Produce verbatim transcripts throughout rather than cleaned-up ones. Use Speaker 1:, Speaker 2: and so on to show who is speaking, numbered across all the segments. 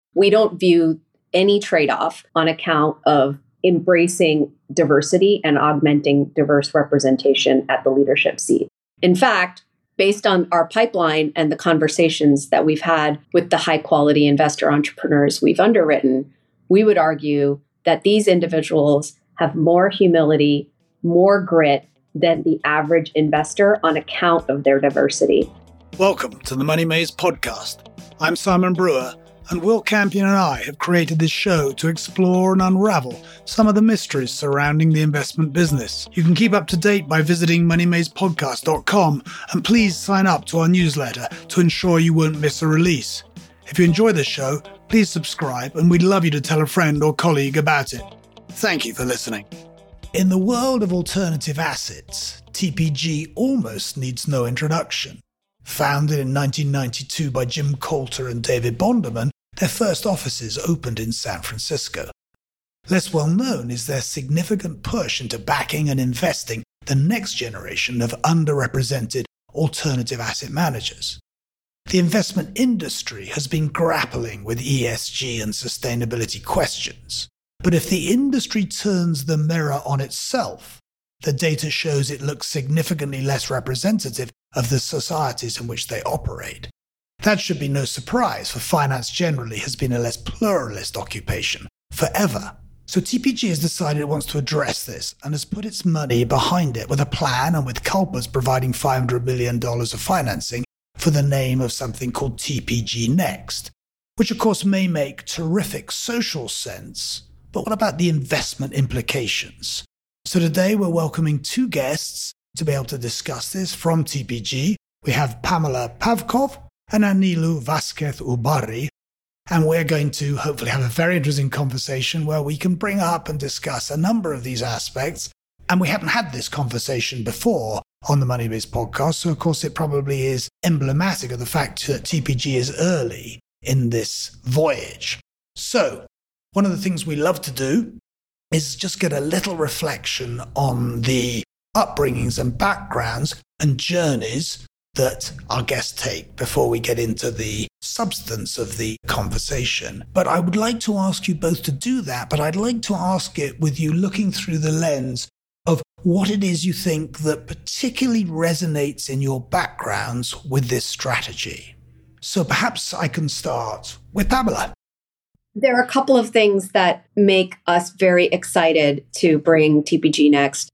Speaker 1: We don't view any trade-off on account of embracing diversity and augmenting diverse representation at the leadership seat. In fact, based on our pipeline and the conversations that we've had with the high-quality investor entrepreneurs we've underwritten, we would argue that these individuals have more humility, more grit than the average investor on account of their diversity.
Speaker 2: Welcome to the Money Maze podcast. I'm Simon Brewer, and Will Campion and I have created this show to explore and unravel some of the mysteries surrounding the investment business. You can keep up to date by visiting money maze podcast dot com, and please sign up to our newsletter to ensure you won't miss a release. If you enjoy the show, please subscribe, and we'd love you to tell a friend or colleague about it. Thank you for listening. In the world of alternative assets, T P G almost needs no introduction. Founded in nineteen ninety-two by Jim Coulter and David Bonderman, their first offices opened in San Francisco. Less well known is their significant push into backing and investing the next generation of underrepresented alternative asset managers. The investment industry has been grappling with E S G and sustainability questions. But if the industry turns the mirror on itself, the data shows it looks significantly less representative of the societies in which they operate. That should be no surprise, for finance generally has been a less pluralist occupation forever. So T P G has decided it wants to address this and has put its money behind it with a plan, and with Culpers providing five hundred million dollars of financing for the name of something called T P G Next, which of course may make terrific social sense, but what about the investment implications? So today we're welcoming two guests to be able to discuss this from T P G. We have Pamela Pavkov and Anilu Vasquez-Ubarri, and we're going to hopefully have a very interesting conversation where we can bring up and discuss a number of these aspects. And we haven't had this conversation before on the Money Maze podcast, so of course it probably is emblematic of the fact that T P G is early in this voyage. So one of the things we love to do is just get a little reflection on the upbringings and backgrounds and journeys that our guests take before we get into the substance of the conversation. But I would like to ask you both to do that, but I'd like to ask it with you looking through the lens of what it is you think that particularly resonates in your backgrounds with this strategy. So perhaps I can start with Pamela.
Speaker 1: There are a couple of things that make us very excited to bring T P G Next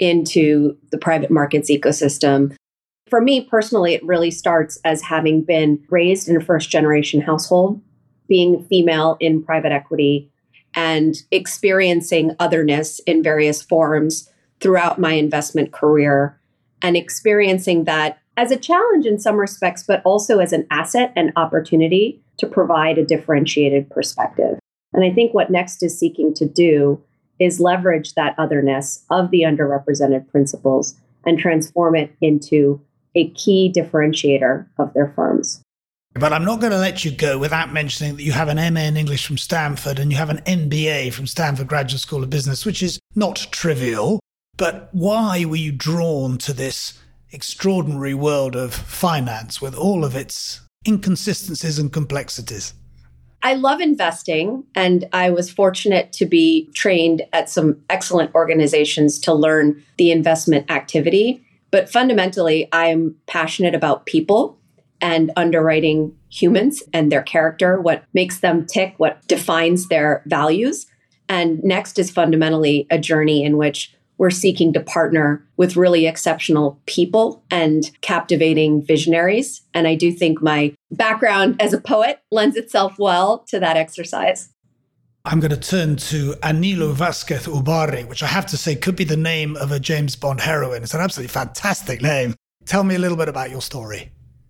Speaker 1: into the private markets ecosystem. For me personally, it really starts as having been raised in a first-generation household, being female in private equity, and experiencing otherness in various forms throughout my investment career, and experiencing that as a challenge in some respects, but also as an asset and opportunity to provide a differentiated perspective. And I think what Next is seeking to do is leverage that otherness of the underrepresented principles and transform it into a key differentiator of their firms.
Speaker 2: But I'm not going to let you go without mentioning that you have an M A in English from Stanford and you have an M B A from Stanford Graduate School of Business, which is not trivial. But why were you drawn to this extraordinary world of finance with all of its inconsistencies and complexities?
Speaker 1: I love investing, and I was fortunate to be trained at some excellent organizations to learn the investment activity. But fundamentally, I'm passionate about people and underwriting humans and their character, what makes them tick, what defines their values. And Next is fundamentally a journey in which we're seeking to partner with really exceptional people and captivating visionaries. And I do think my background as a poet lends itself well to that exercise.
Speaker 2: I'm going to turn to Anilu Vasquez-Ubarri, which I have to say could be the name of a James Bond heroine. It's an absolutely fantastic name. Tell me a little bit about your story.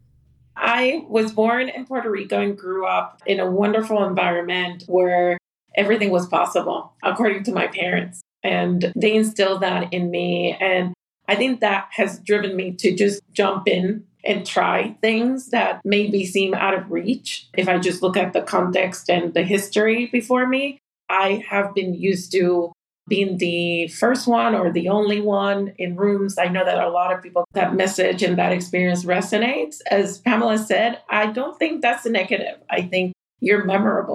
Speaker 3: I was born in Puerto Rico and grew up in a wonderful environment where everything was possible, according to my parents. And they instilled that in me. And I think that has driven me to just jump in and try things that maybe seem out of reach. If I just look at the context and the history before me, I have been used to being the first one or the only one in rooms. I know that a lot of people, that message and that experience resonates. As Pamela said, I don't think that's a negative. I think you're memorable.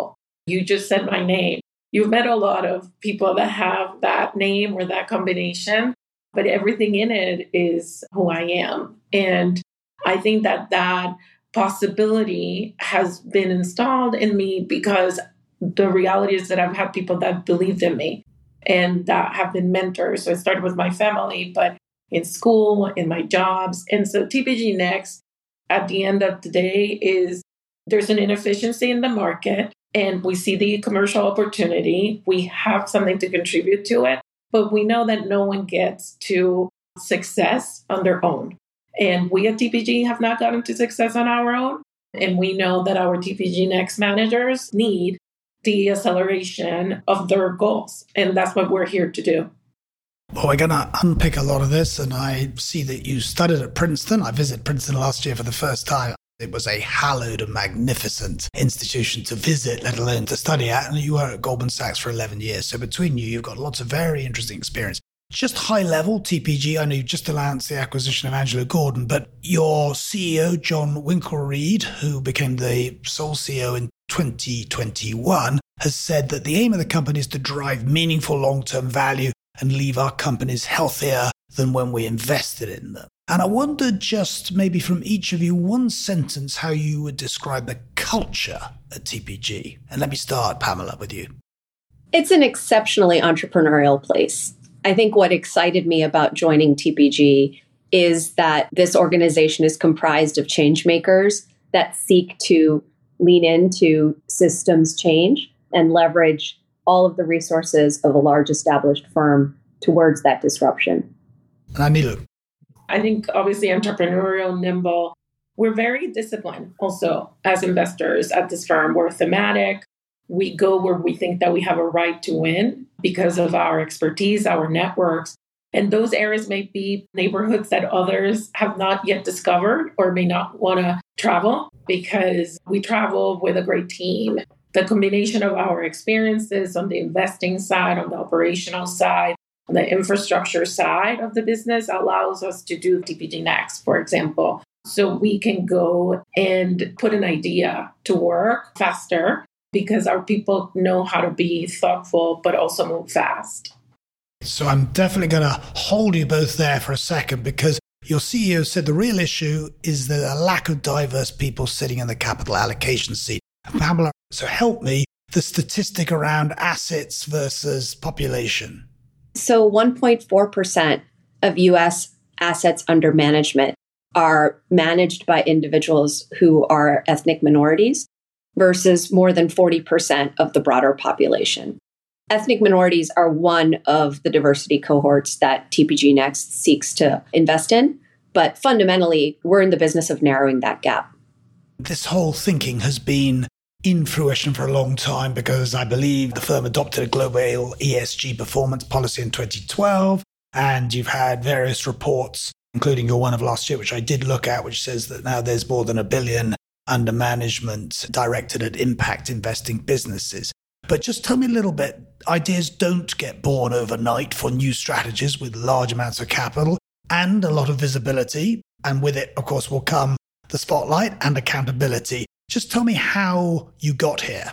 Speaker 3: You just said my name. You've met a lot of people that have that name or that combination, but everything in it is who I am. And I think that that possibility has been installed in me because the reality is that I've had people that believed in me and that have been mentors. So it started with my family, but in school, in my jobs. And so T P G Next, at the end of the day, is there's an inefficiency in the market and we see the commercial opportunity. We have something to contribute to it, but we know that no one gets to success on their own. And we at T P G have not gotten to success on our own. And we know that our T P G Next managers need the acceleration of their goals. And that's what we're here to do.
Speaker 2: Well, we're going to unpick a lot of this. And I see that you studied at Princeton. I visited Princeton last year for the first time. It was a hallowed and magnificent institution to visit, let alone to study at. And you were at Goldman Sachs for eleven years. So between you, you've got lots of very interesting experience. Just high level, T P G, I know you just announced the acquisition of Angelo Gordon, but your C E O, John Winkelried, who became the sole C E O in twenty twenty-one, has said that the aim of the company is to drive meaningful long-term value and leave our companies healthier than when we invested in them. And I wondered just maybe from each of you, one sentence, how you would describe the culture at T P G. And let me start, Pamela, with you.
Speaker 1: It's an exceptionally entrepreneurial place. I think what excited me about joining T P G is that this organization is comprised of change makers that seek to lean into systems change and leverage all of the resources of a large established firm towards that disruption.
Speaker 2: And Anilu.
Speaker 3: I think obviously entrepreneurial, nimble. We're very disciplined also as investors at this firm. We're thematic. We go where we think that we have a right to win because of our expertise, our networks. And those areas may be neighborhoods that others have not yet discovered or may not want to travel because we travel with a great team. The combination of our experiences on the investing side, on the operational side, on the infrastructure side of the business allows us to do T P G Next, for example. So we can go and put an idea to work faster because our people know how to be thoughtful, but also move fast.
Speaker 2: So I'm definitely going to hold you both there for a second because your C E O said the real issue is the lack of diverse people sitting in the capital allocation seat. And Pamela, so help me, the statistic around assets versus population.
Speaker 1: So one point four percent of U S assets under management are managed by individuals who are ethnic minorities versus more than forty percent of the broader population. Ethnic minorities are one of the diversity cohorts that T P G Next seeks to invest in, but fundamentally, we're in the business of narrowing that gap.
Speaker 2: This whole thinking has been in fruition for a long time because I believe the firm adopted a global E S G performance policy in twenty twelve, and you've had various reports, including your one of last year, which I did look at, which says that now there's more than a billion under management directed at impact investing businesses. But just tell me a little bit, ideas don't get born overnight for new strategies with large amounts of capital and a lot of visibility. And with it, of course, will come the spotlight and accountability. Just tell me how you got here.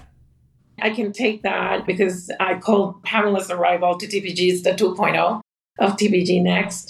Speaker 3: I can take that because I called Pamela's arrival to T P G is the two point oh of T P G Next.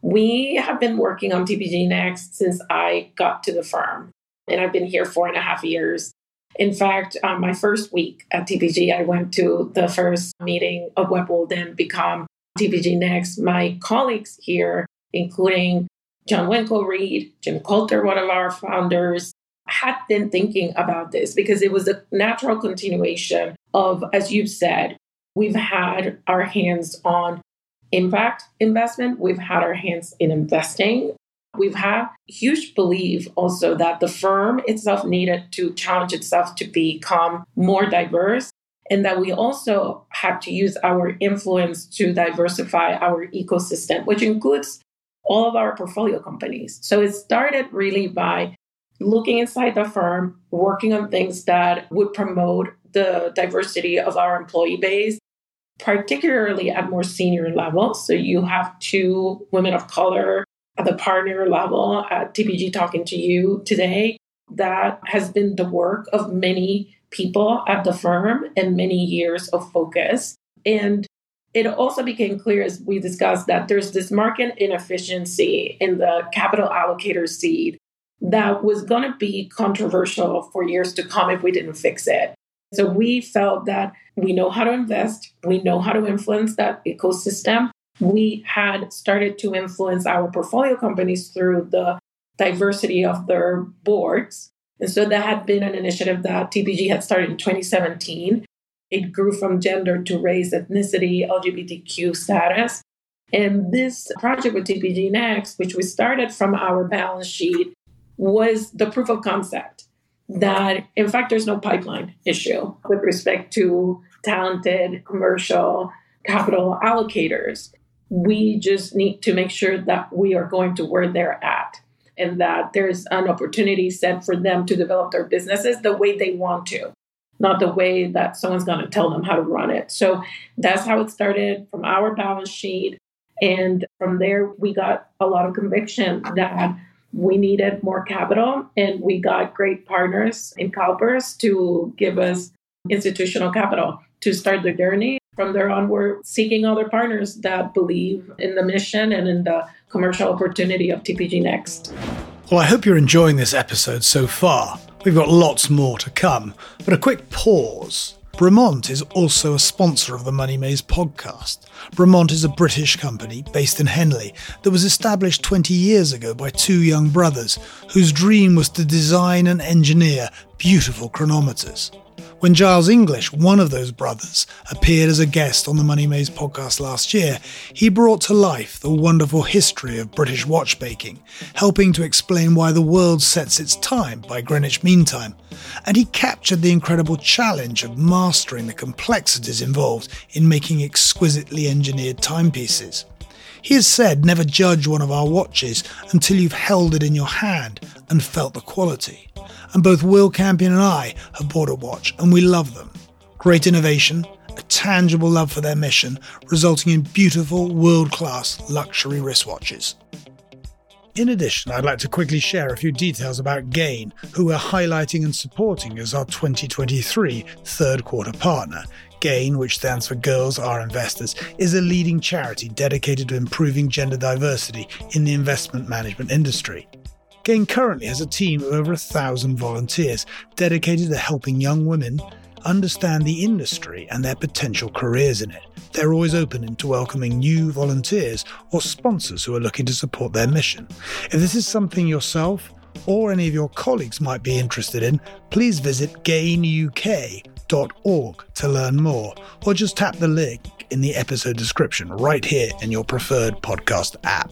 Speaker 3: We have been working on T P G Next since I got to the firm, and I've been here four and a half years. In fact, um, my first week at T P G, I went to the first meeting of what will then become T P G Next. My colleagues here, including John Winkelried, Jim Coulter, one of our founders, had been thinking about this because it was a natural continuation of, as you've said, we've had our hands on impact investment. We've had our hands in investing. We've had huge belief also that the firm itself needed to challenge itself to become more diverse, and that we also had to use our influence to diversify our ecosystem, which includes all of our portfolio companies. So it started really by looking inside the firm, working on things that would promote the diversity of our employee base, particularly at more senior levels. So you have two women of color at the partner level at T P G talking to you today. That has been the work of many people at the firm and many years of focus. And it also became clear, as we discussed, that there's this market inefficiency in the capital allocator seat that was going to be controversial for years to come if we didn't fix it. So we felt that we know how to invest, we know how to influence that ecosystem. We had started to influence our portfolio companies through the diversity of their boards. And so that had been an initiative that T P G had started in twenty seventeen. It grew from gender to race, ethnicity, L G B T Q status. And this project with T P G Next, which we started from our balance sheet, was the proof of concept that, in fact, there's no pipeline issue with respect to talented commercial capital allocators. We just need to make sure that we are going to where they're at and that there's an opportunity set for them to develop their businesses the way they want to, not the way that someone's going to tell them how to run it. So that's how it started from our balance sheet. And from there, we got a lot of conviction that we needed more capital, and we got great partners in CalPERS to give us institutional capital to start the journey. From there on, we're seeking other partners that believe in the mission and in the commercial opportunity of T P G Next.
Speaker 2: Well, I hope you're enjoying this episode so far. We've got lots more to come, but a quick pause. Bremont is also a sponsor of the Money Maze podcast. Bremont is a British company based in Henley that was established twenty years ago by two young brothers whose dream was to design and engineer beautiful chronometers. When Giles English, one of those brothers, appeared as a guest on the Money Maze podcast last year, he brought to life the wonderful history of British watchmaking, helping to explain why the world sets its time by Greenwich Mean Time. And he captured the incredible challenge of mastering the complexities involved in making exquisitely engineered timepieces. He has said, never judge one of our watches until you've held it in your hand and felt the quality. And both Will Campion and I have bought a watch, and we love them. Great innovation, a tangible love for their mission, resulting in beautiful, world-class luxury wristwatches. In addition, I'd like to quickly share a few details about Gain, who we're highlighting and supporting as our twenty twenty-three third quarter partner. Gain, which stands for Girls Are Investors, is a leading charity dedicated to improving gender diversity in the investment management industry. Gain currently has a team of over a thousand volunteers dedicated to helping young women understand the industry and their potential careers in it. They're always open to welcoming new volunteers or sponsors who are looking to support their mission. If this is something yourself or any of your colleagues might be interested in, please visit gain U K dot org to learn more, or just tap the link in the episode description right here in your preferred podcast app.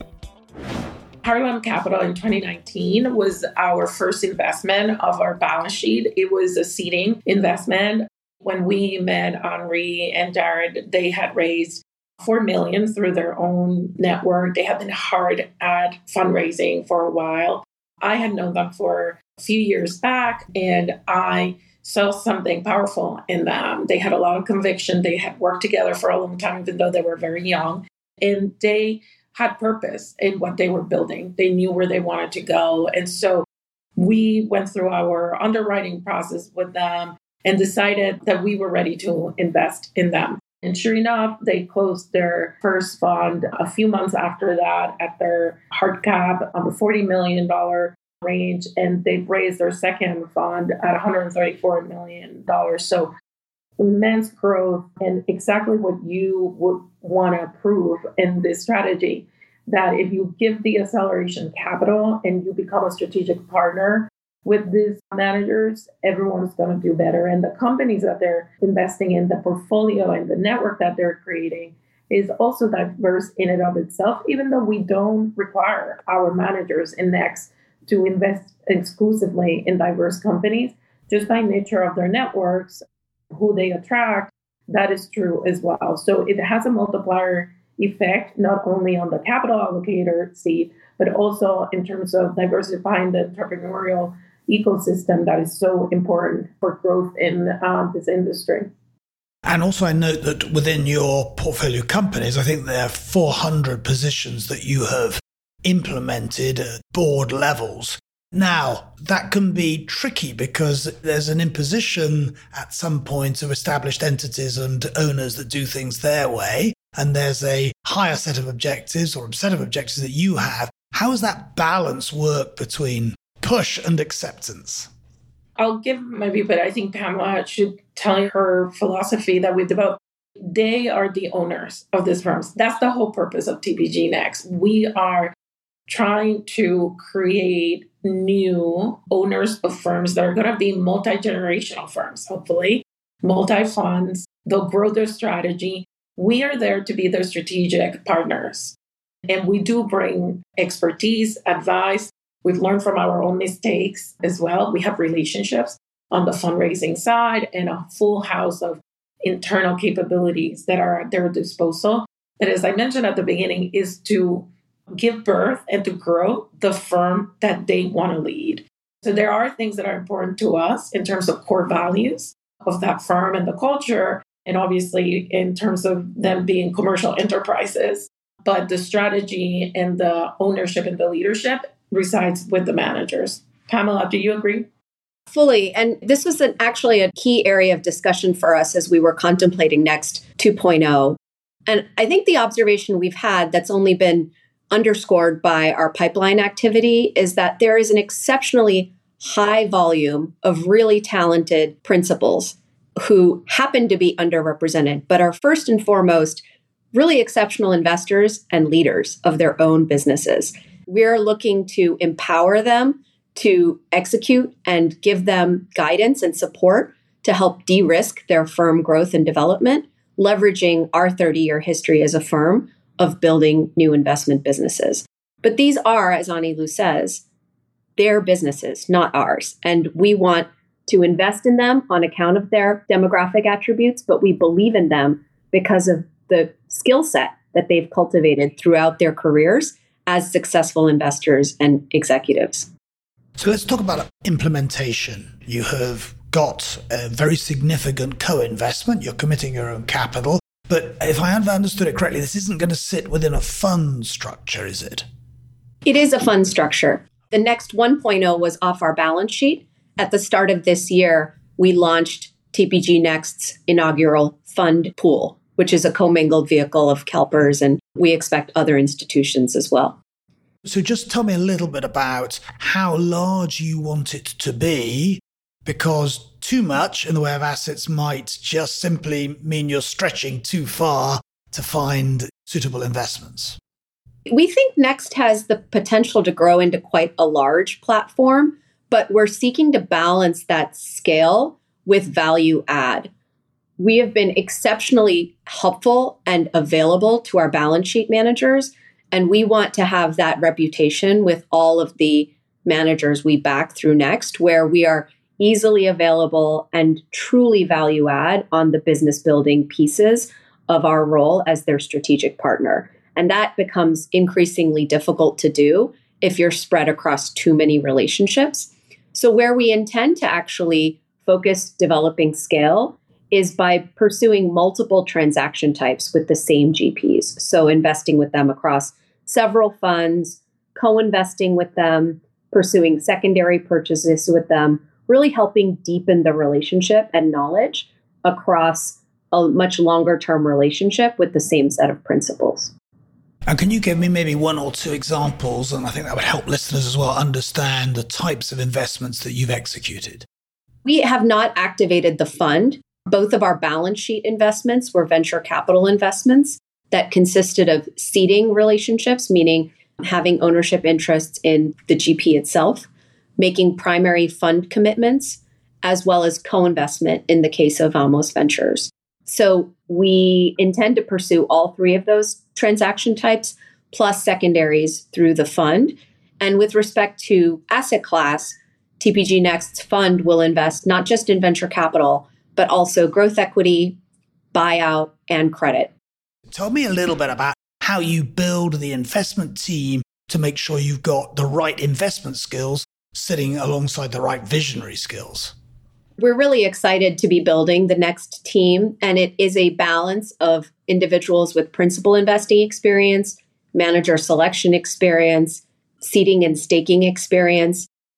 Speaker 3: Harlem Capital in twenty nineteen was our first investment of our balance sheet. It was a seeding investment. When we met Henri and Jared, they had raised four million dollars through their own network. They had been hard at fundraising for a while. I had known them for a few years back, and I saw something powerful in them. They had a lot of conviction. They had worked together for a long time, even though they were very young. And they had purpose in what they were building. They knew where they wanted to go. And so we went through our underwriting process with them and decided that we were ready to invest in them. And sure enough, they closed their first fund a few months after that at their hard cap on the forty million dollars range. And they've raised their second fund at one hundred thirty-four million dollars. So immense growth and exactly what you would want to prove in this strategy, that if you give the acceleration capital and you become a strategic partner with these managers, everyone's going to do better. And the companies that they're investing in, the portfolio and the network that they're creating is also diverse in and of itself, even though we don't require our managers in Next to invest exclusively in diverse companies, just by nature of their networks, who they attract, that is true as well. So it has a multiplier effect, not only on the capital allocator seat, but also in terms of diversifying the entrepreneurial ecosystem that is so important for growth in uh, this industry.
Speaker 2: And also I note that within your portfolio companies, I think there are four hundred positions that you have implemented at board levels. Now, that can be tricky because there's an imposition at some point of established entities and owners that do things their way, and there's a higher set of objectives or a set of objectives that you have. How does that balance work between push and acceptance?
Speaker 3: I'll give maybe, but I think Pamela should tell her philosophy that we developed. They are the owners of these firms. That's the whole purpose of T P G Next. We are trying to create new owners of firms that are going to be multi-generational firms, hopefully, multi-funds. They'll grow their strategy. We are there to be their strategic partners. And we do bring expertise, advice. We've learned from our own mistakes as well. We have relationships on the fundraising side and a full house of internal capabilities that are at their disposal. That, as I mentioned at the beginning, is to give birth and to grow the firm that they want to lead. So there are things that are important to us in terms of core values of that firm and the culture, and obviously in terms of them being commercial enterprises. But the strategy and the ownership and the leadership resides with the managers. Pamela, do you agree?
Speaker 1: Fully. And this was an, actually a key area of discussion for us as we were contemplating Next two point oh. And I think the observation we've had that's only been underscored by our pipeline activity is that there is an exceptionally high volume of really talented principals who happen to be underrepresented, but are first and foremost really exceptional investors and leaders of their own businesses. We're looking to empower them to execute and give them guidance and support to help de-risk their firm growth and development, leveraging our thirty-year history as a firm of building new investment businesses. But these are, as Anilu says, their businesses, not ours. And we want to invest in them on account of their demographic attributes, but we believe in them because of the skill set that they've cultivated throughout their careers as successful investors and executives.
Speaker 2: So let's talk about implementation. You have got a very significant co-investment. You're committing your own capital. But if I have understood it correctly, this isn't going to sit within a fund structure, is it?
Speaker 1: It is a fund structure. The Next one point oh was off our balance sheet. At the start of this year, we launched T P G Next's inaugural fund pool, which is a commingled vehicle of CalPERS, and we expect other institutions as well.
Speaker 2: So just tell me a little bit about how large you want it to be, because too much in the way of assets might just simply mean you're stretching too far to find suitable investments.
Speaker 1: We think Next has the potential to grow into quite a large platform, but we're seeking to balance that scale with value add. We have been exceptionally helpful and available to our balance sheet managers, and we want to have that reputation with all of the managers we back through Next, where we are easily available and truly value add on the business building pieces of our role as their strategic partner. And that becomes increasingly difficult to do if you're spread across too many relationships. So where we intend to actually focus developing scale is by pursuing multiple transaction types with the same G Ps. So investing with them across several funds, co-investing with them, pursuing secondary purchases with them, really helping deepen the relationship and knowledge across a much longer term relationship with the same set of principles.
Speaker 2: And can you give me maybe one or two examples, and I think that would help listeners as well understand the types of investments that you've executed?
Speaker 1: We have not activated the fund. Both of our balance sheet investments were venture capital investments that consisted of seeding relationships, meaning having ownership interests in the G P itself, making primary fund commitments, as well as co-investment in the case of Almos Ventures. So we intend to pursue all three of those transaction types, plus secondaries through the fund. And with respect to asset class, T P G Next's fund will invest not just in venture capital, but also growth equity, buyout, and credit.
Speaker 2: Tell me a little bit about how you build the investment team to make sure you've got the right investment skills sitting alongside the right visionary skills.
Speaker 1: We're really excited to be building the Next team, and it is a balance of individuals with principal investing experience, manager selection experience, seeding and staking experience,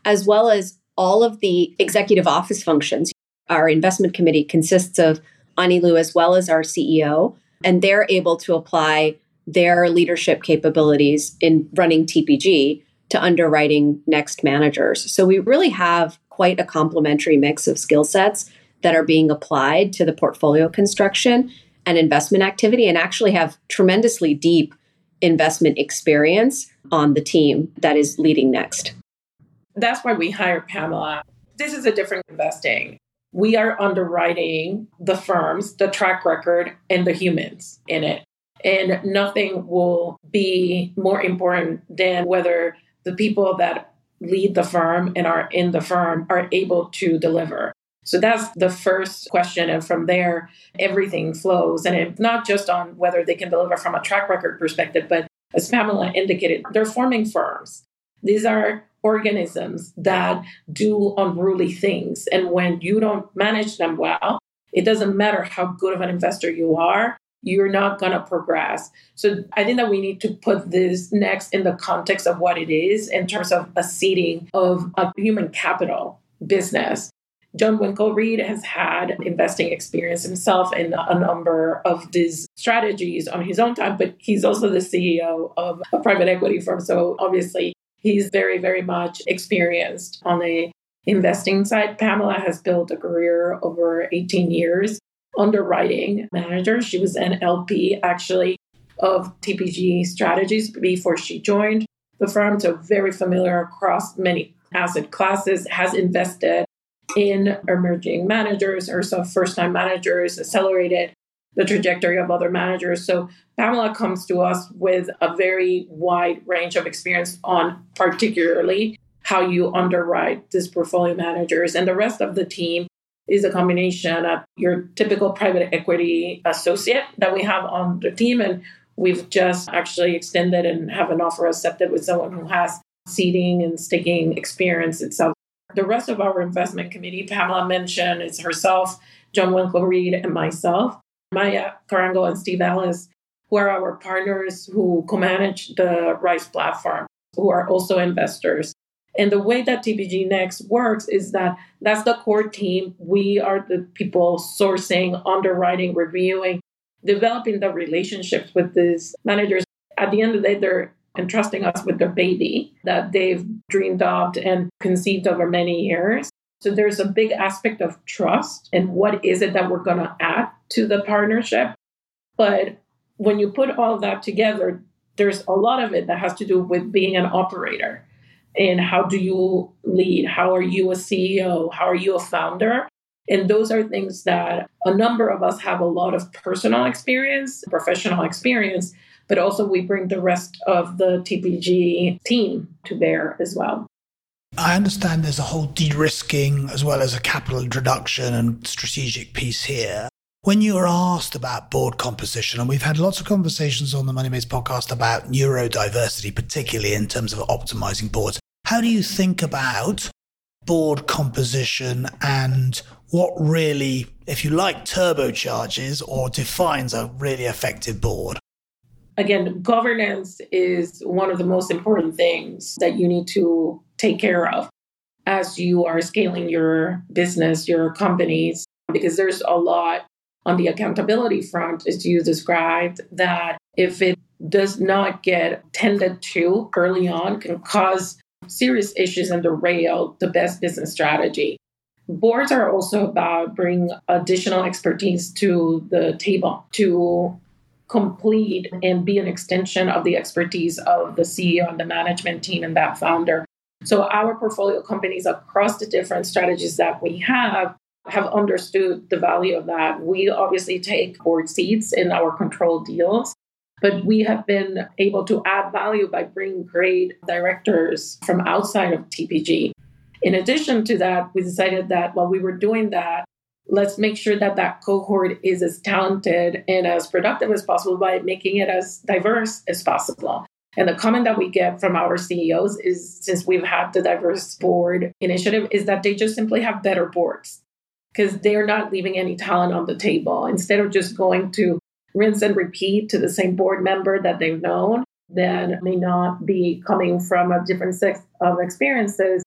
Speaker 1: as well as all of the executive office functions. Our investment committee consists of Anilu as well as our C E O, and they're able to apply their leadership capabilities in running T P G to underwriting Next managers. So we really have quite a complementary mix of skill sets that are being applied to the portfolio construction and investment activity, and actually have tremendously deep investment experience on the team that is leading Next.
Speaker 3: That's why we hired Pamela. This is a different investing. We are underwriting the firms, the track record, and the humans in it. And nothing will be more important than whether the people that lead the firm and are in the firm are able to deliver. So that's the first question. And from there, everything flows. And it's not just on whether they can deliver from a track record perspective, but as Pamela indicated, they're forming firms. These are organisms that do unruly things. And when you don't manage them well, it doesn't matter how good of an investor you are, you're not going to progress. So I think that we need to put this Next in the context of what it is in terms of a seeding of a human capital business. John Winkelried has had investing experience himself in a number of these strategies on his own time, but he's also the C E O of a private equity firm. So obviously, he's very, very much experienced on the investing side. Pamela has built a career over eighteen years underwriting manager. She was an L P, actually, of T P G Strategies before she joined the firm. So very familiar across many asset classes, has invested in emerging managers or some first-time managers, accelerated the trajectory of other managers. So Pamela comes to us with a very wide range of experience on particularly how you underwrite these portfolio managers. And the rest of the team is a combination of your typical private equity associate that we have on the team. And we've just actually extended and have an offer accepted with someone who has seeding and staking experience itself. The rest of our investment committee, Pamela mentioned, is herself, John Winkelried, and myself, Maya Carango and Steve Ellis, who are our partners who co-manage the Rise platform, who are also investors. And the way that T P G Next works is that that's the core team. We are the people sourcing, underwriting, reviewing, developing the relationships with these managers. At the end of the day, they're entrusting us with their baby that they've dreamed of and conceived over many years. So there's a big aspect of trust and what is it that we're going to add to the partnership. But when you put all that together, there's a lot of it that has to do with being an operator. And how do you lead? How are you a C E O? How are you a founder? And those are things that a number of us have a lot of personal experience, professional experience, but also we bring the rest of the T P G team to bear as well.
Speaker 2: I understand there's a whole de-risking as well as a capital introduction and strategic piece here. When you were asked about board composition, and we've had lots of conversations on the Money Maze podcast about neurodiversity, particularly in terms of optimizing boards, how do you think about board composition and what really, if you like, turbocharges or defines a really effective board?
Speaker 3: Again, governance is one of the most important things that you need to take care of as you are scaling your business, your companies, because there's a lot on the accountability front, as you described, that if it does not get tended to early on, can cause serious issues and derail the best business strategy. Boards are also about bringing additional expertise to the table to complete and be an extension of the expertise of the C E O and the management team and that founder. So our portfolio companies across the different strategies that we have have understood the value of that. We obviously take board seats in our controlled deals, but we have been able to add value by bringing great directors from outside of T P G. In addition to that, we decided that while we were doing that, let's make sure that that cohort is as talented and as productive as possible by making it as diverse as possible. And the comment that we get from our C E Os is, since we've had the diverse board initiative, is that they just simply have better boards because they're not leaving any talent on the table. Instead of just going to rinse and repeat to the same board member that they've known, that may not be coming from a different set of experiences,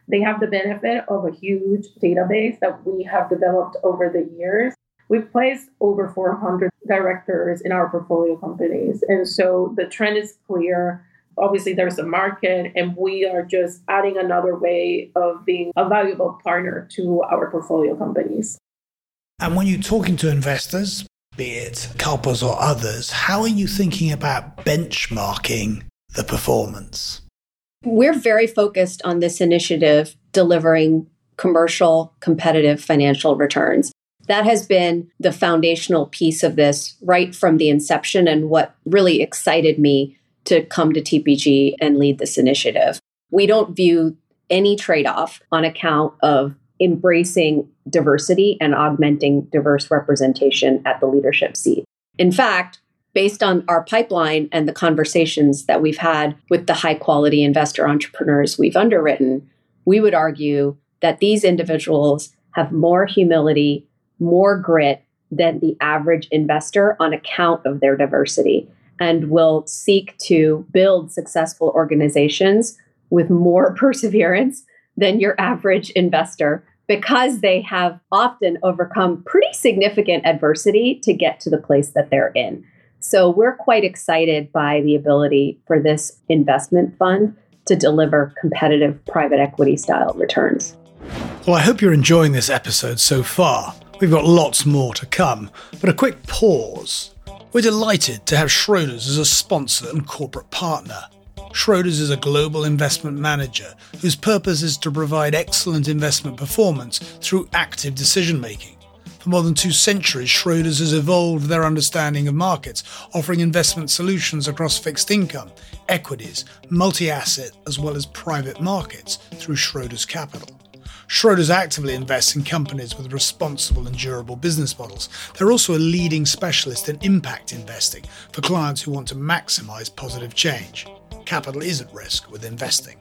Speaker 3: They have the benefit of a huge database that we have developed over the years. We've placed over four hundred directors in our portfolio companies. And so the trend is clear. Obviously, there's a market, and we are just adding another way of being a valuable partner to our portfolio companies.
Speaker 2: And when you're talking to investors, be it CalPERS or others, how are you thinking about benchmarking the performance?
Speaker 1: We're very focused on this initiative delivering commercial, competitive financial returns. That has been the foundational piece of this right from the inception, and what really excited me to come to T P G and lead this initiative. We don't view any trade-off on account of embracing diversity and augmenting diverse representation at the leadership seat. In fact, based on our pipeline and the conversations that we've had with the high-quality investor entrepreneurs we've underwritten, we would argue that these individuals have more humility, more grit than the average investor on account of their diversity, and will seek to build successful organizations with more perseverance than your average investor, because they have often overcome pretty significant adversity to get to the place that they're in. So we're quite excited by the ability for this investment fund to deliver competitive private equity style returns.
Speaker 2: Well, I hope you're enjoying this episode so far. We've got lots more to come, but a quick pause. We're delighted to have Schroders as a sponsor and corporate partner. Schroders is a global investment manager whose purpose is to provide excellent investment performance through active decision-making. For more than two centuries, Schroders has evolved their understanding of markets, offering investment solutions across fixed income, equities, multi-asset, as well as private markets through Schroders Capital. Schroders actively invests in companies with responsible and durable business models. They're also a leading specialist in impact investing for clients who want to maximize positive change. Capital is at risk with investing.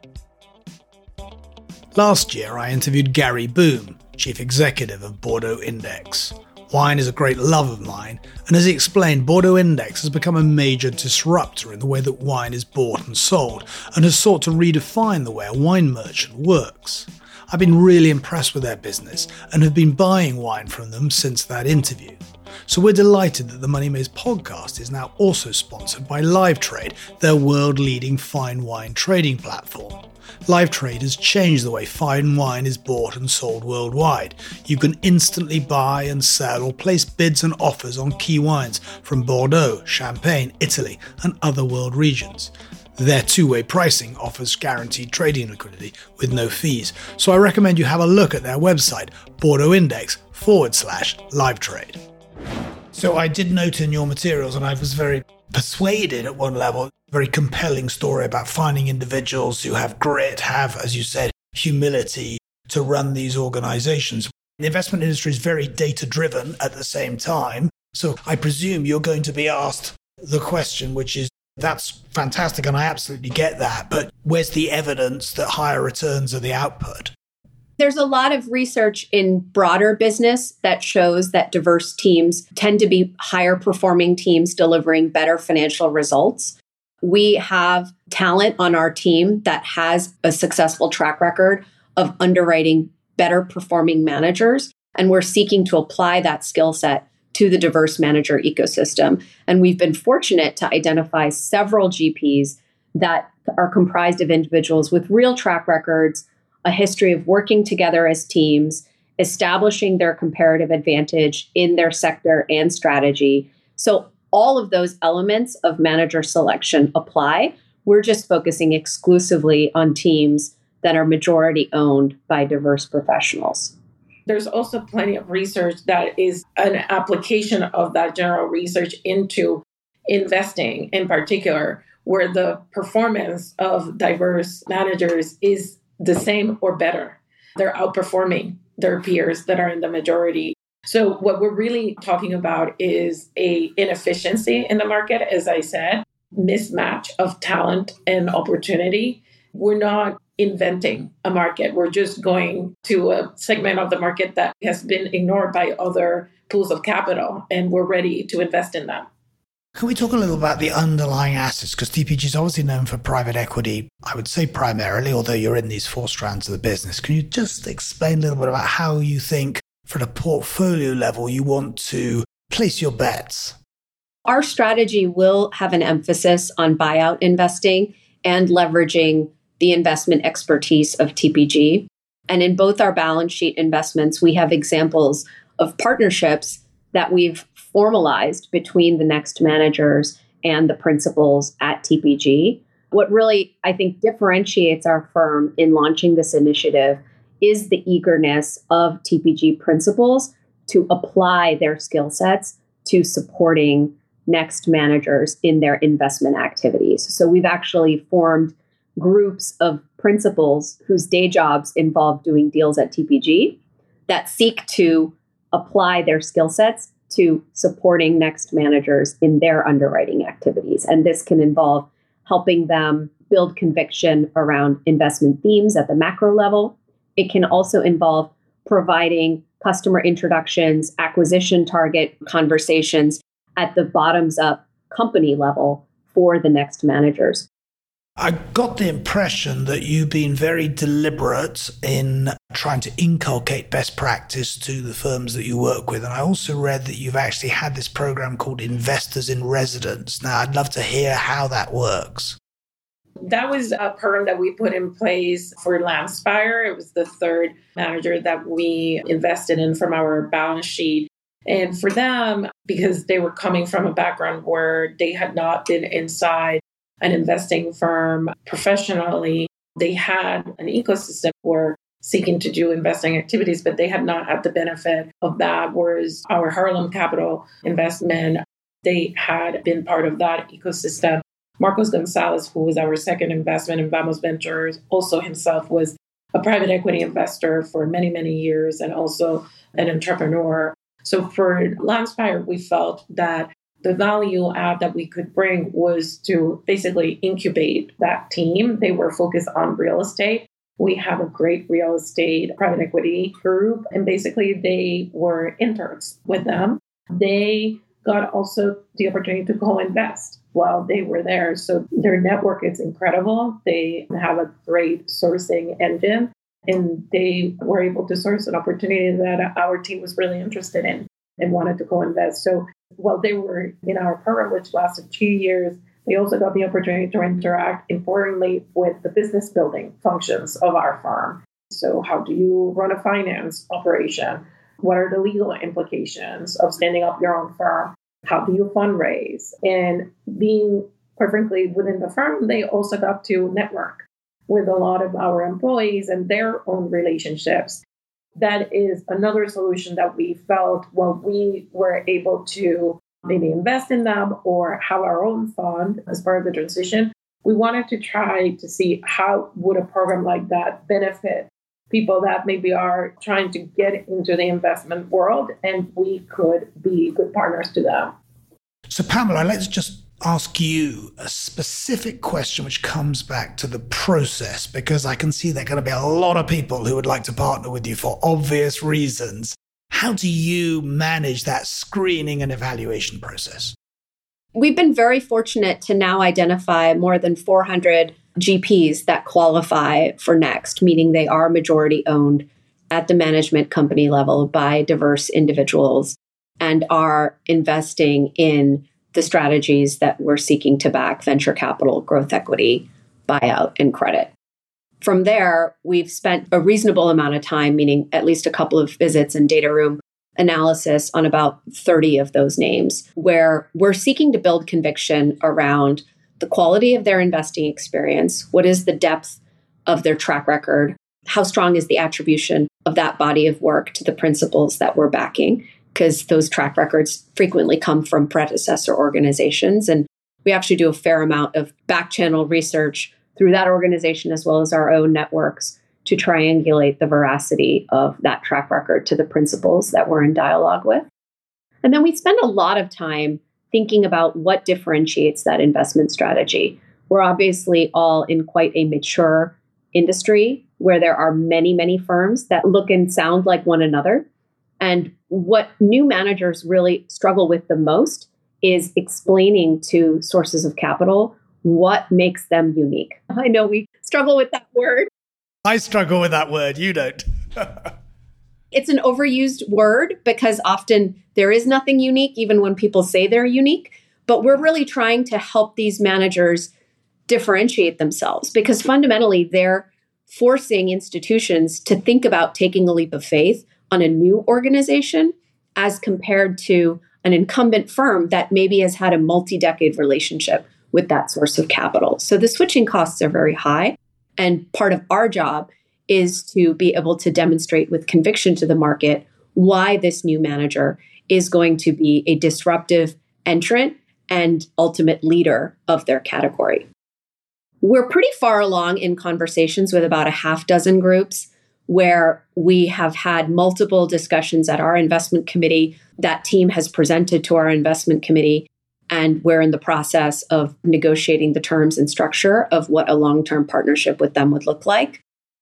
Speaker 2: Last year, I interviewed Gary Boom, Chief Executive of Bordeaux Index. Wine is a great love of mine, and as he explained, Bordeaux Index has become a major disruptor in the way that wine is bought and sold, and has sought to redefine the way a wine merchant works. I've been really impressed with their business and have been buying wine from them since that interview. So we're delighted that the Money Maze podcast is now also sponsored by LiveTrade, their world-leading fine wine trading platform. LiveTrade has changed the way fine wine is bought and sold worldwide. You can instantly buy and sell or place bids and offers on key wines from Bordeaux, Champagne, Italy, and other world regions. Their two-way pricing offers guaranteed trading liquidity with no fees. So I recommend you have a look at their website, Bordeaux Index forward slash LiveTrade. So I did note in your materials, and I was very persuaded at one level, very compelling story about finding individuals who have grit, have, as you said, humility to run these organizations. The investment industry is very data-driven at the same time. So I presume you're going to be asked the question, which is, that's fantastic, and I absolutely get that, but where's the evidence that higher returns are the output?
Speaker 1: There's a lot of research in broader business that shows that diverse teams tend to be higher performing teams delivering better financial results. We have talent on our team that has a successful track record of underwriting better performing managers, and we're seeking to apply that skill set to the diverse manager ecosystem. And we've been fortunate to identify several G Ps that are comprised of individuals with real track records, a history of working together as teams, establishing their comparative advantage in their sector and strategy. So all of those elements of manager selection apply. We're just focusing exclusively on teams that are majority owned by diverse professionals.
Speaker 3: There's also plenty of research that is an application of that general research into investing in particular, where the performance of diverse managers is the same or better. They're outperforming their peers that are in the majority. So what we're really talking about is a inefficiency in the market, as I said, mismatch of talent and opportunity. We're not inventing a market. We're just going to a segment of the market that has been ignored by other pools of capital, and we're ready to invest in them.
Speaker 2: Can we talk a little about the underlying assets? Because T P G is obviously known for private equity, I would say primarily, although you're in these four strands of the business. Can you just explain a little bit about how you think, from a portfolio level, you want to place your bets?
Speaker 1: Our strategy will have an emphasis on buyout investing and leveraging the investment expertise of T P G. And in both our balance sheet investments, we have examples of partnerships that we've formalized between the Next managers and the principals at T P G. What really, I think, differentiates our firm in launching this initiative is the eagerness of T P G principals to apply their skill sets to supporting Next managers in their investment activities. So we've actually formed groups of principals whose day jobs involve doing deals at T P G that seek to apply their skill sets to supporting Next managers in their underwriting activities. And this can involve helping them build conviction around investment themes at the macro level. It can also involve providing customer introductions, acquisition target conversations at the bottoms up company level for the Next managers.
Speaker 2: I got the impression that you've been very deliberate in trying to inculcate best practice to the firms that you work with. And I also read that you've actually had this program called Investors in Residence. Now, I'd love to hear how that works.
Speaker 3: That was a program that we put in place for Landspire. It was the third manager that we invested in from our balance sheet. And for them, because they were coming from a background where they had not been inside an investing firm professionally, they had an ecosystem where seeking to do investing activities, but they had not had the benefit of that. Whereas our Harlem Capital investment, they had been part of that ecosystem. Marcos Gonzalez, who was our second investment in Vamos Ventures, also himself was a private equity investor for many, many years and also an entrepreneur. So for Landspire, we felt that the value add that we could bring was to basically incubate that team. They were focused on real estate. We have a great real estate private equity group, and basically they were interns with them. They got also the opportunity to co-invest while they were there. So their network is incredible. They have a great sourcing engine, and they were able to source an opportunity that our team was really interested in and wanted to co-invest. So while they were in our program, which lasted two years, they also got the opportunity to interact, importantly, with the business building functions of our firm. So how do you run a finance operation? What are the legal implications of standing up your own firm? How do you fundraise? And being, quite frankly, within the firm, they also got to network with a lot of our employees and their own relationships. That is another solution that we felt when we were able to maybe invest in them or have our own fund as part of the transition. We wanted to try to see how would a program like that benefit people that maybe are trying to get into the investment world, and we could be good partners to them.
Speaker 2: So Pamela, let's just ask you a specific question which comes back to the process, because I can see there are going to be a lot of people who would like to partner with you for obvious reasons. How do you manage that screening and evaluation process?
Speaker 1: We've been very fortunate to now identify more than four hundred G Ps that qualify for Next, meaning they are majority owned at the management company level by diverse individuals and are investing in the strategies that we're seeking to back: venture capital, growth equity, buyout, and credit. From there, we've spent a reasonable amount of time, meaning at least a couple of visits and data room analysis on about thirty of those names, where we're seeking to build conviction around the quality of their investing experience, what is the depth of their track record, how strong is the attribution of that body of work to the principles that we're backing, because those track records frequently come from predecessor organizations. And we actually do a fair amount of back channel research through that organization as well as our own networks to triangulate the veracity of that track record to the principals that we're in dialogue with. And then we spend a lot of time thinking about what differentiates that investment strategy. We're obviously all in quite a mature industry where there are many, many firms that look and sound like one another. And what new managers really struggle with the most is explaining to sources of capital what makes them unique. I know we struggle with that word.
Speaker 2: I struggle with that word. You don't.
Speaker 1: It's an overused word because often there is nothing unique, even when people say they're unique. But we're really trying to help these managers differentiate themselves because fundamentally they're forcing institutions to think about taking a leap of faith on a new organization as compared to an incumbent firm that maybe has had a multi-decade relationship with that source of capital. So the switching costs are very high. And part of our job is to be able to demonstrate with conviction to the market why this new manager is going to be a disruptive entrant and ultimate leader of their category. We're pretty far along in conversations with about a half dozen groups where we have had multiple discussions at our investment committee. That team has presented to our investment committee, and we're in the process of negotiating the terms and structure of what a long-term partnership with them would look like.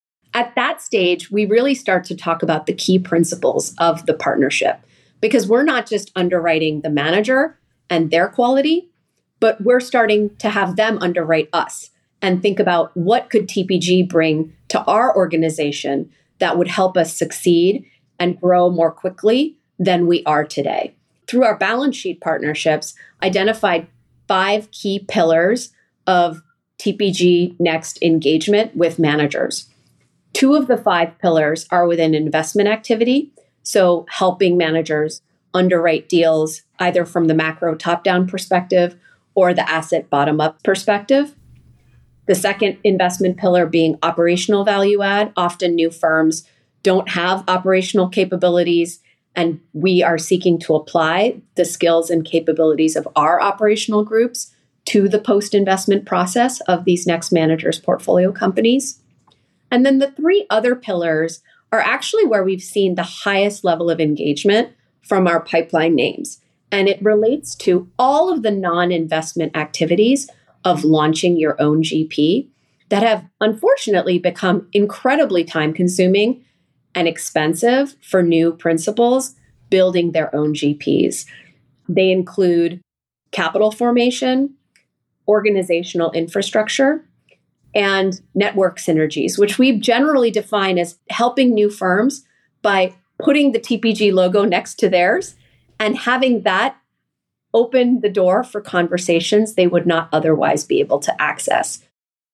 Speaker 1: At that stage, we really start to talk about the key principles of the partnership because we're not just underwriting the manager and their quality, but we're starting to have them underwrite us and think about what could T P G bring to our organization that would help us succeed and grow more quickly than we are today. Through our balance sheet partnerships, identified five key pillars of T P G Next engagement with managers. Two of the five pillars are within investment activity, so helping managers underwrite deals either from the macro top-down perspective or the asset bottom-up perspective. The second investment pillar being operational value add. Often new firms don't have operational capabilities, and we are seeking to apply the skills and capabilities of our operational groups to the post-investment process of these next managers' portfolio companies. And then the three other pillars are actually where we've seen the highest level of engagement from our pipeline names. And it relates to all of the non-investment activities of launching your own G P that have unfortunately become incredibly time-consuming and expensive for new principals building their own G Ps. They include capital formation, organizational infrastructure, and network synergies, which we generally define as helping new firms by putting the T P G logo next to theirs and having that open the door for conversations they would not otherwise be able to access.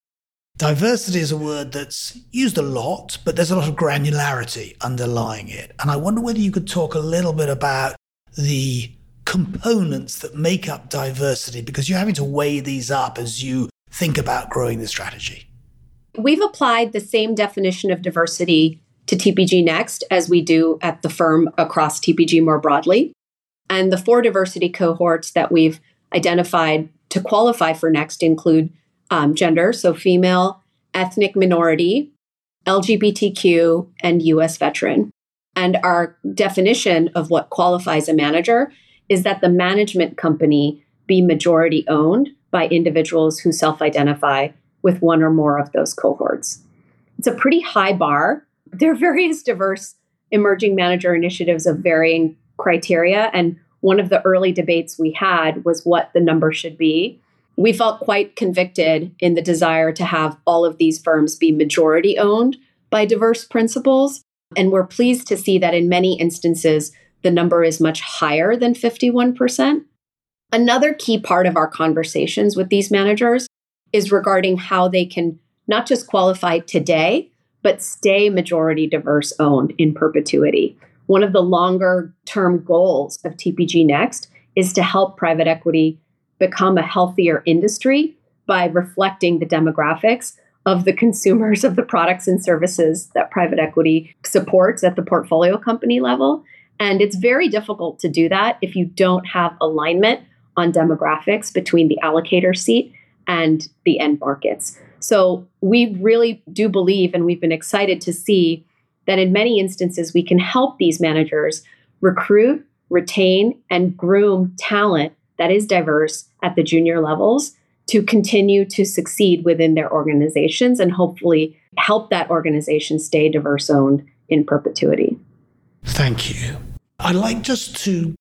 Speaker 2: Diversity is a word that's used a lot, but there's a lot of granularity underlying it. And I wonder whether you could talk a little bit about the components that make up diversity, because you're having to weigh these up as you think about growing the strategy.
Speaker 1: We've applied the same definition of diversity to T P G Next as we do at the firm across T P G more broadly. And the four diversity cohorts that we've identified to qualify for Next include um, gender, so female, ethnic minority, L G B T Q, and U S veteran. And our definition of what qualifies a manager is that the management company be majority owned by individuals who self-identify with one or more of those cohorts. It's a pretty high bar. There are various diverse emerging manager initiatives of varying criteria. And one of the early debates we had was what the number should be. We felt quite convicted in the desire to have all of these firms be majority owned by diverse principals. And we're pleased to see that in many instances, the number is much higher than fifty-one percent. Another key part of our conversations with these managers is regarding how they can not just qualify today, but stay majority diverse owned in perpetuity. One of the longer term goals of T P G Next is to help private equity become a healthier industry by reflecting the demographics of the consumers of the products and services that private equity supports at the portfolio company level. And it's very difficult to do that if you don't have alignment on demographics between the allocator seat and the end markets. So we really do believe, and we've been excited to see, that in many instances, we can help these managers recruit, retain, and groom talent that is diverse at the junior levels to continue to succeed within their organizations and hopefully help that organization stay diverse owned in perpetuity.
Speaker 2: Thank you. I'd like just to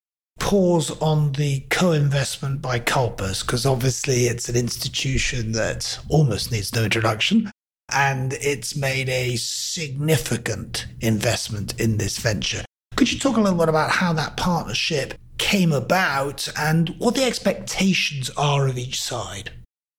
Speaker 2: pause on the co-investment by CalPERS, because obviously it's an institution that almost needs no introduction, and it's made a significant investment in this venture. Could you talk a little bit about how that partnership came about and what the expectations are of each side?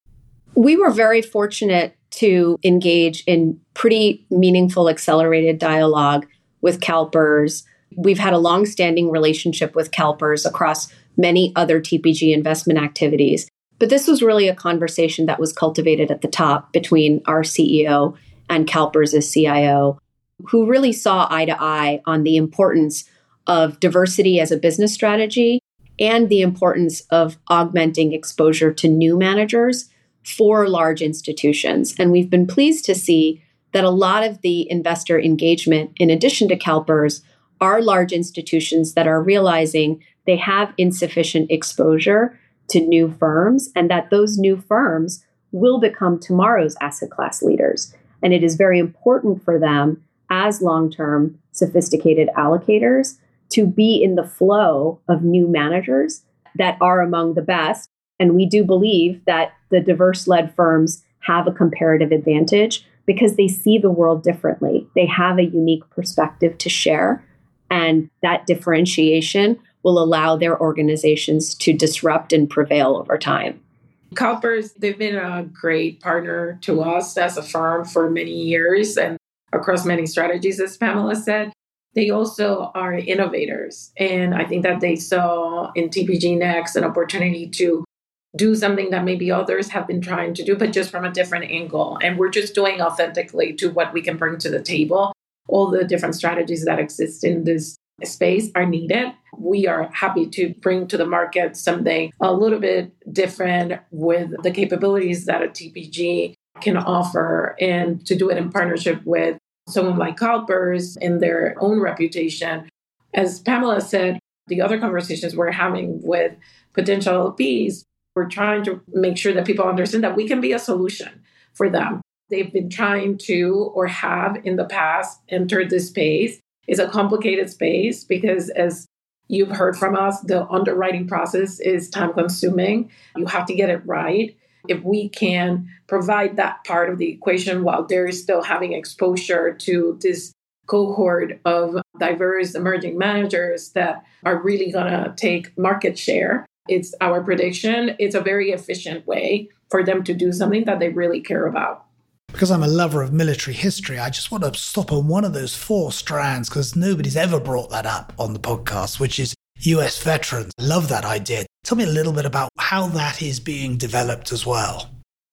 Speaker 1: We were very fortunate to engage in pretty meaningful accelerated dialogue with CalPERS. We've had a long-standing relationship with CalPERS across many other T P G investment activities. But this was really a conversation that was cultivated at the top between our C E O and CalPERS' C I O, who really saw eye to eye on the importance of diversity as a business strategy and the importance of augmenting exposure to new managers for large institutions. And we've been pleased to see that a lot of the investor engagement, in addition to CalPERS, are large institutions that are realizing they have insufficient exposure to new firms and that those new firms will become tomorrow's asset class leaders. And it is very important for them as long-term sophisticated allocators to be in the flow of new managers that are among the best. And we do believe that the diverse-led firms have a comparative advantage because they see the world differently. They have a unique perspective to share, and that differentiation will allow their organizations to disrupt and prevail over time.
Speaker 3: CalPERS, they've been a great partner to us as a firm for many years and across many strategies, as Pamela said. They also are innovators. And I think that they saw in T P G Next an opportunity to do something that maybe others have been trying to do, but just from a different angle. And we're just doing authentically to what we can bring to the table. All the different strategies that exist in this space are needed. We are happy to bring to the market something a little bit different with the capabilities that a T P G can offer, and to do it in partnership with someone like CalPERS and their own reputation. As Pamela said, the other conversations we're having with potential L Ps, we're trying to make sure that people understand that we can be a solution for them. They've been trying to, or have in the past, entered this space. It's a complicated space because, as you've heard from us, the underwriting process is time consuming. You have to get it right. If we can provide that part of the equation while they're still having exposure to this cohort of diverse emerging managers that are really going to take market share, it's our prediction. It's a very efficient way for them to do something that they really care about.
Speaker 2: Because I'm a lover of military history, I just want to stop on one of those four strands, because nobody's ever brought that up on the podcast, which is U S veterans. Love that idea. Tell me a little bit about how that is being developed as well.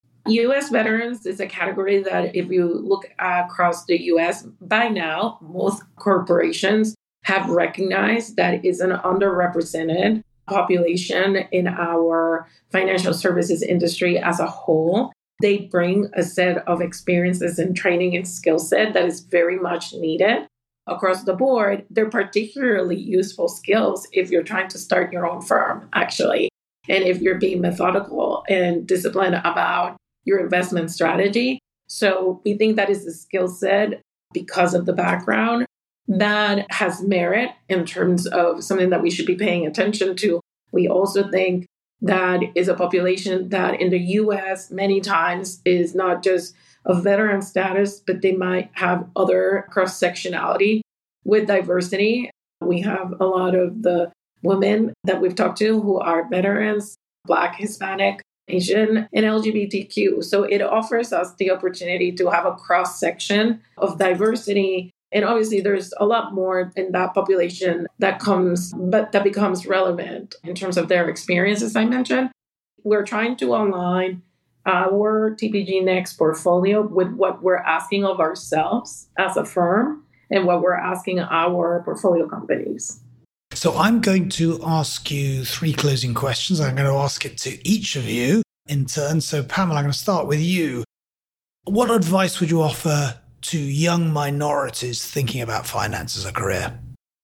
Speaker 3: U S veterans is a category that, if you look across the U S, by now, most corporations have recognized that it's an underrepresented population in our financial services industry as a whole. They bring a set of experiences and training and skill set that is very much needed across the board. They're particularly useful skills if you're trying to start your own firm, actually, and if you're being methodical and disciplined about your investment strategy. So we think that is a skill set, because of the background, that has merit in terms of something that we should be paying attention to. We also think that is a population that in the U S many times is not just of veteran status, but they might have other cross-sectionality with diversity. We have a lot of the women that we've talked to who are veterans, Black, Hispanic, Asian, and L G B T Q. So it offers us the opportunity to have a cross-section of diversity. And obviously, there's a lot more in that population that comes, but that becomes relevant in terms of their experience, as I mentioned. We're trying to align our T P G Next portfolio with what we're asking of ourselves as a firm and what we're asking our portfolio companies.
Speaker 2: So I'm going to ask you three closing questions. I'm going to ask it to each of you in turn. So Pamela, I'm going to start with you. What advice would you offer to young minorities thinking about finance as a career?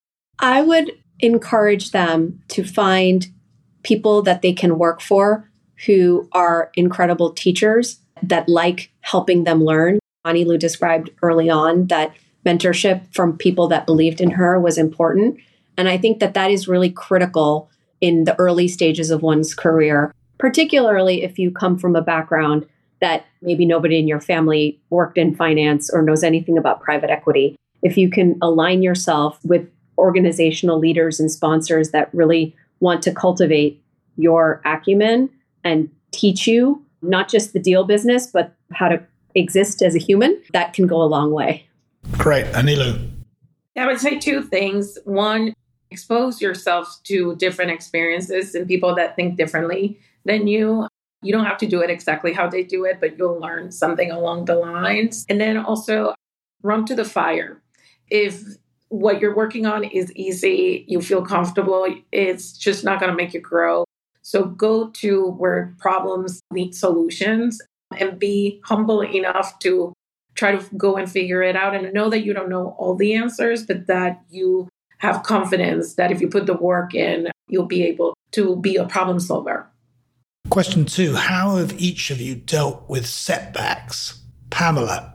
Speaker 1: I would encourage them to find people that they can work for who are incredible teachers that like helping them learn. Ani Lu described early on that mentorship from people that believed in her was important. And I think that that is really critical in the early stages of one's career, particularly if you come from a background that maybe nobody in your family worked in finance or knows anything about private equity. If you can align yourself with organizational leaders and sponsors that really want to cultivate your acumen and teach you not just the deal business, but how to exist as a human, that can go a long way.
Speaker 2: Great. Anilu?
Speaker 3: I would say two things. One, expose yourself to different experiences and people that think differently than you. You don't have to do it exactly how they do it, but you'll learn something along the lines. And then also run to the fire. If what you're working on is easy, you feel comfortable, it's just not going to make you grow. So go to where problems need solutions and be humble enough to try to go and figure it out and know that you don't know all the answers, but that you have confidence that if you put the work in, you'll be able to be a problem solver.
Speaker 2: Question two, how have each of you dealt with setbacks? Pamela?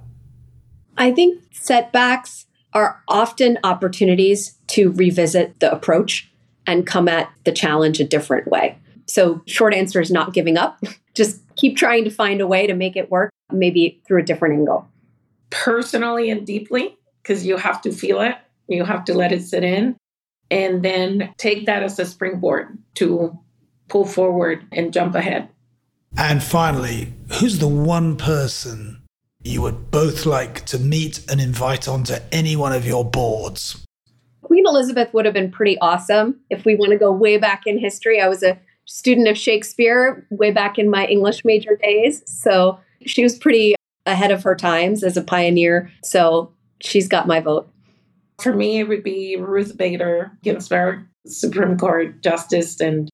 Speaker 1: I think setbacks are often opportunities to revisit the approach and come at the challenge a different way. So short answer is not giving up. Just keep trying to find a way to make it work, maybe through a different angle.
Speaker 3: Personally and deeply, because you have to feel it. You have to let it sit in. And then take that as a springboard to pull forward and jump ahead.
Speaker 2: And finally, who's the one person you would both like to meet and invite onto any one of your boards?
Speaker 1: Queen Elizabeth would have been pretty awesome. If we want to go way back in history, I was a student of Shakespeare way back in my English major days. So she was pretty ahead of her times as a pioneer. So she's got my vote.
Speaker 3: For me, it would be Ruth Bader Ginsburg, Supreme Court Justice and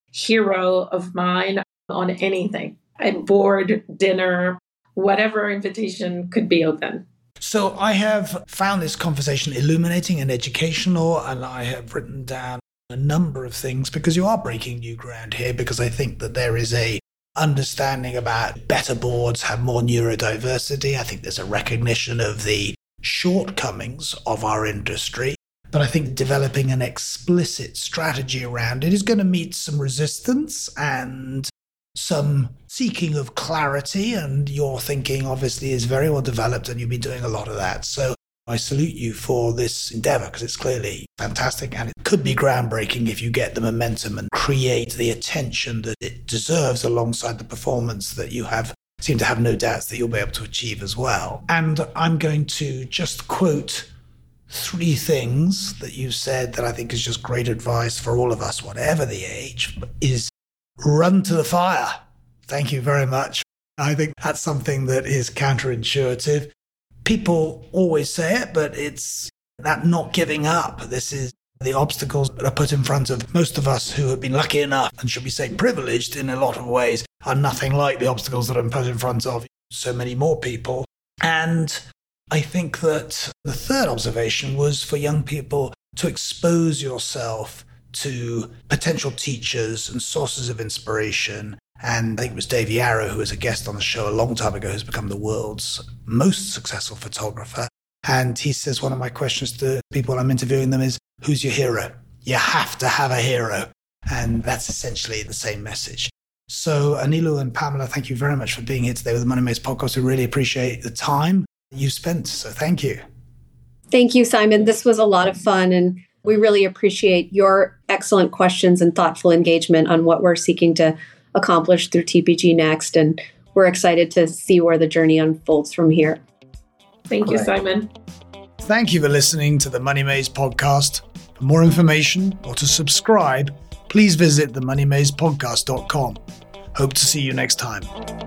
Speaker 3: hero of mine on anything. A board, dinner, whatever invitation could be open.
Speaker 2: So I have found this conversation illuminating and educational, and I have written down a number of things because you are breaking new ground here, because I think that there is a understanding about better boards have more neurodiversity. I think there's a recognition of the shortcomings of our industry. But I think developing an explicit strategy around it is going to meet some resistance and some seeking of clarity. And your thinking obviously is very well developed and you've been doing a lot of that. So I salute you for this endeavor because it's clearly fantastic and it could be groundbreaking if you get the momentum and create the attention that it deserves alongside the performance that you have seem to have no doubts that you'll be able to achieve as well. And I'm going to just quote three things that you said that I think is just great advice for all of us, whatever the age, is run to the fire. Thank you very much. I think that's something that is counterintuitive. People always say it, but it's that not giving up. This is the obstacles that are put in front of most of us who have been lucky enough, and should we say privileged in a lot of ways, are nothing like the obstacles that are put in front of so many more people. And I think that the third observation was for young people to expose yourself to potential teachers and sources of inspiration. And I think it was Dave Yarrow, who was a guest on the show a long time ago, who's become the world's most successful photographer. And he says one of my questions to people I'm interviewing them is, who's your hero? You have to have a hero. And that's essentially the same message. So Anilu and Pamela, thank you very much for being here today with the Money Maze podcast. We really appreciate the time you spent. So thank you.
Speaker 1: Thank you, Simon. This was a lot of fun. And we really appreciate your excellent questions and thoughtful engagement on what we're seeking to accomplish through T P G Next. And we're excited to see where the journey unfolds from here.
Speaker 3: Thank
Speaker 2: Great.
Speaker 3: you, Simon.
Speaker 2: Thank you for listening to the Money Maze podcast. For more information or to subscribe, please visit the money maze podcast dot com. Hope to see you next time.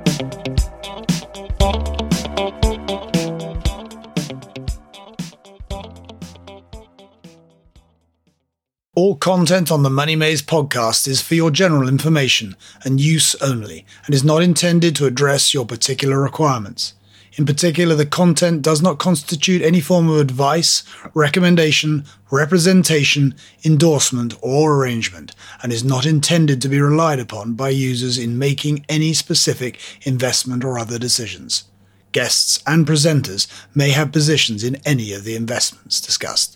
Speaker 2: All content on the Money Maze podcast is for your general information and use only, and is not intended to address your particular requirements. In particular, the content does not constitute any form of advice, recommendation, representation, endorsement, or arrangement, and is not intended to be relied upon by users in making any specific investment or other decisions. Guests and presenters may have positions in any of the investments discussed.